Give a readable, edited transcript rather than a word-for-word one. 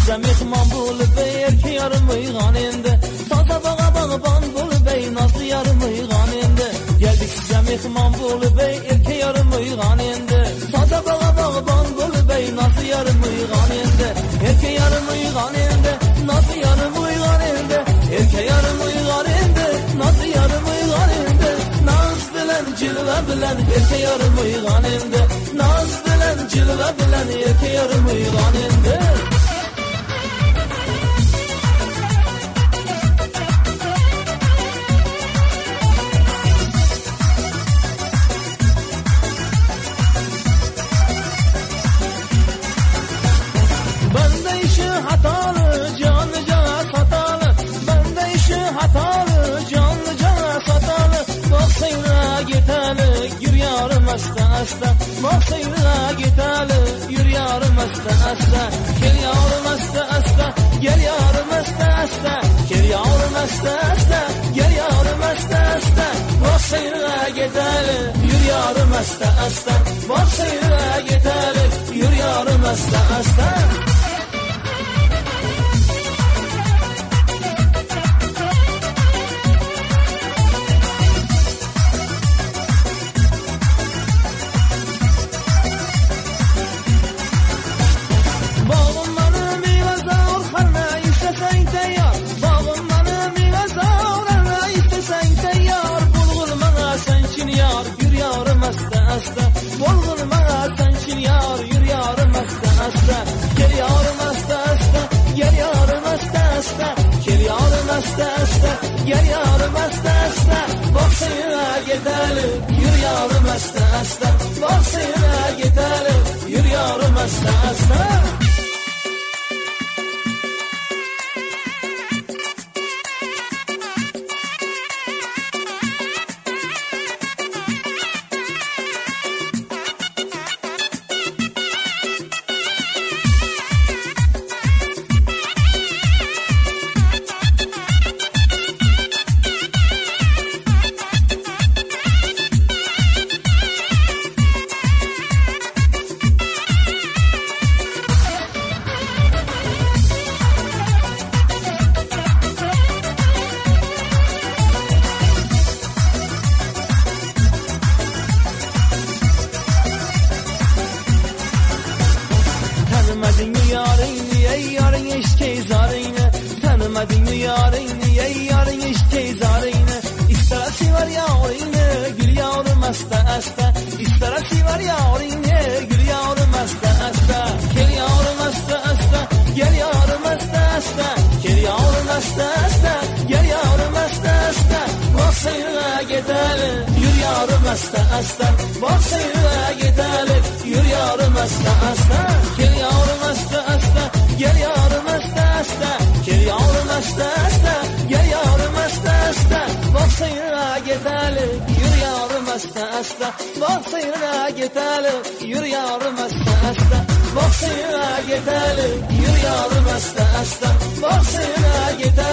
size mehman bulup erke yarım uyganende. Taza bağa bağban bulup nazlı yarım uyganende. Geldik size mehman bulup erke yarım uyganende. Taza bağa bağban bulup nazlı yarım uyganende. Erke yarım uyganende, nazlı yarım uyganende. Erke yarım uyganende, nazlı yarım uyganende. Naz bilen cilve bilen erke yarım uyganende. Naz bilen cilve bilen erke yarım uyganende. Bende işi hatalı, canlı cana satalı. Bende işi hatalı, canlı cana satalı. Baksayına giteli, yürü yarım asta asta. Baksayına giteli, yürü yarım asta asta. Gel yarım asta asta, gel yarım asta asta. Gel yarım asta asta, gel yarım asta asta. Baksayına giteli, yürü yarım asta asta. Baksayına giteli, yürü yarım asta asta. Volgun bana sensin yar, yürü yarım asta asta. Gel yarım asta asta, gel yarım asta asta. Gel yarım asta asta, gel yarım asta asta. Baksayına gidelim, yürü yarım asta asta. Baksayına gidelim, yürü yarım asta asta. Tanımadın yarın, ey yarın eşke zarını. Tanımadın yarın, ey yarın eşke zarını. İsterası var yarını, gül yavrum asta asta. İsterası var yarını, gül yavrum asta asta. Gel yavrum asta asta, gel yavrum asta asta. Gel yavrum asta asta, gel yavrum asta asta. Baksayına gidelim, yürü yavrum asta asta. Baksayına gidelim, yürü yavrum asta asta. Gel yavrum asta asta, gel yavrum asta asta. Gel yavrum asta asta, gel yavrum asta asta. Baksayına gidelim, yürü yavrum asta asta. Baksayına gidelim, yürü yavrum asta asta. Baksayına gidelim, yürü yavrum asta asta. Baksayına gidelim.